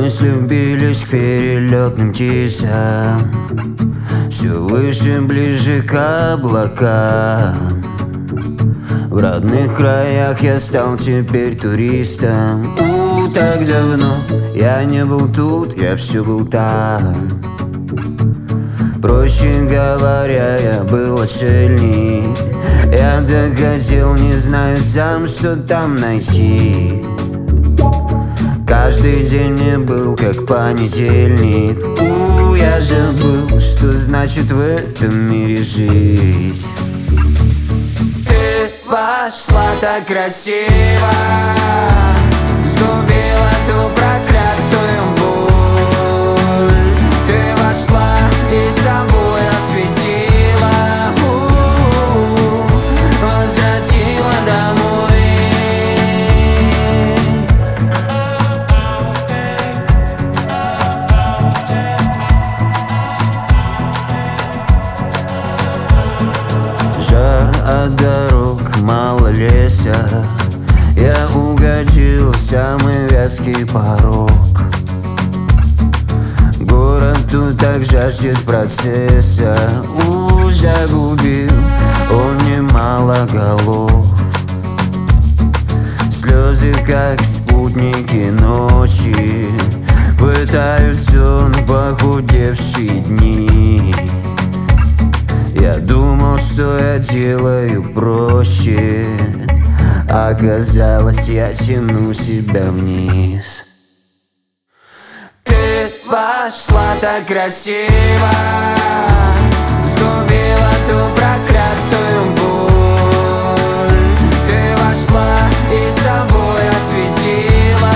мысли вбились к перелетным птицам, все выше, ближе к облакам. В родных краях я стал теперь туристом. Так давно я не был тут, я все был там. Проще говоря, я был отшельник. Я догадил, не знаю сам, что там найти. Каждый день мне был как понедельник. Я забыл, что значит в этом мире жить. Ты вошла так красиво, сгубила ту проклятую боль. Ты вошла и собой осветила, возвратила домой. Жар от дорог, мало леса, я угодил в самый вязкий порог. Город тут так жаждет процесса. Загубил он немало голов. Слезы, как спутники ночи, пытают сон похудевшие дни. Я думал, что я делаю проще, оказалось, я тяну себя вниз. Ты вошла так красиво, сгубила ту проклятую боль. Ты вошла и собой осветила,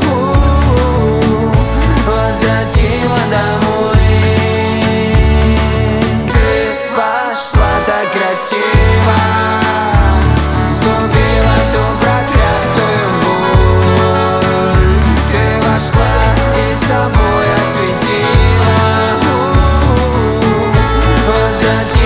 возвратила домой. Ты вошла так красиво, сгубила ту проклятую боль. Ты вошла и собой осветила, возвратила.